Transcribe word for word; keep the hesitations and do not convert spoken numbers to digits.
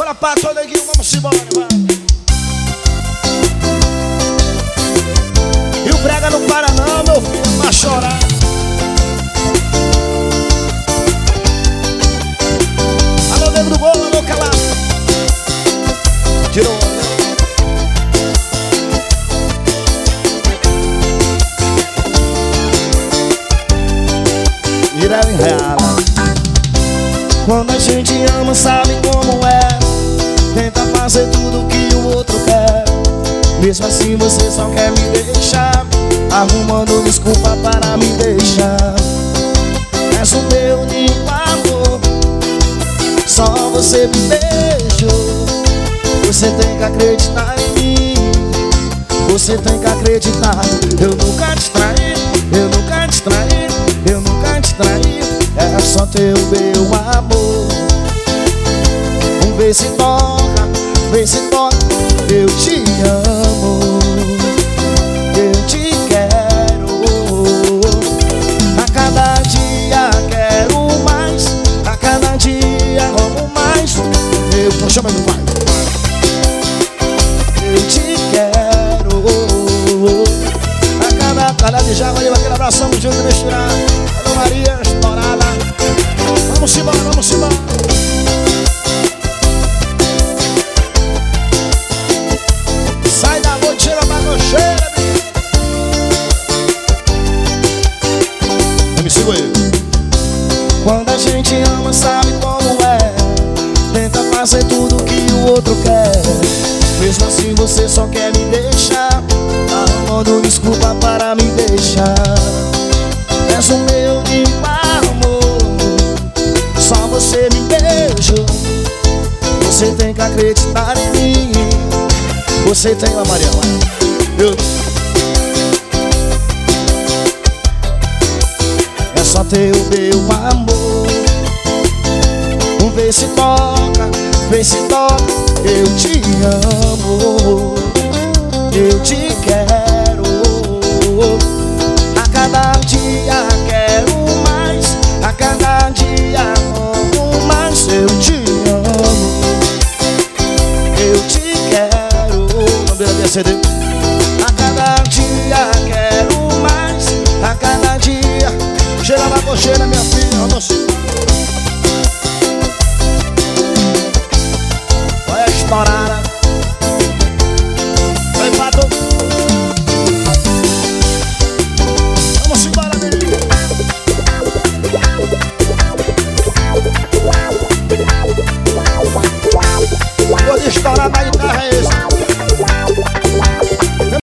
Bora pra todo aqui, vamos embora, vai. E o brega não para não, meu filho, pra chorar. Alô, nego do bolo, alô, calado. Tirou, né? Vira em real. Quando a gente ama, sabe como é. Tenta fazer tudo que o outro quer. Mesmo assim você só quer me deixar, arrumando desculpa para me deixar. És o meu único amor, só você me beijou. Você tem que acreditar em mim, você tem que acreditar. Eu nunca te traí, eu nunca te traí, eu nunca te traí. É só teu meu amor. Um vê se toca, vê se toca. Eu te amo, eu te quero. A cada dia quero mais, a cada dia amo mais. Eu tô chamando, vai. Eu te quero. A cada, cada dia, valeu, aquele abraço, vamos junto, misturar. Alô, Maria, estourada. Vamos embora, vamos embora. Sai da botina pra cocheira, me segura aí. Quando a gente ama, sabe como é. Tenta fazer tudo que o outro quer. Mesmo assim você só quer me deixar, arrumando desculpa para me deixar. És o meu único amor, só você me beijou. Você tem que acreditar em mim, você tem uma Maria lá. Eu... É só teu meu amor. Um vê se toca, vê se toca. Eu te amo, eu te quero. A cada dia quero mais, a cada dia amo mais. Eu te amo, eu te quero. Não beira minha C D. A cada dia quero mais, a cada dia. Cheira na cocheira, minha filha, vamos. Olha a estourada. Vai pra todo. Vamos embora, menino. Vou estourar na guitarra, é esse.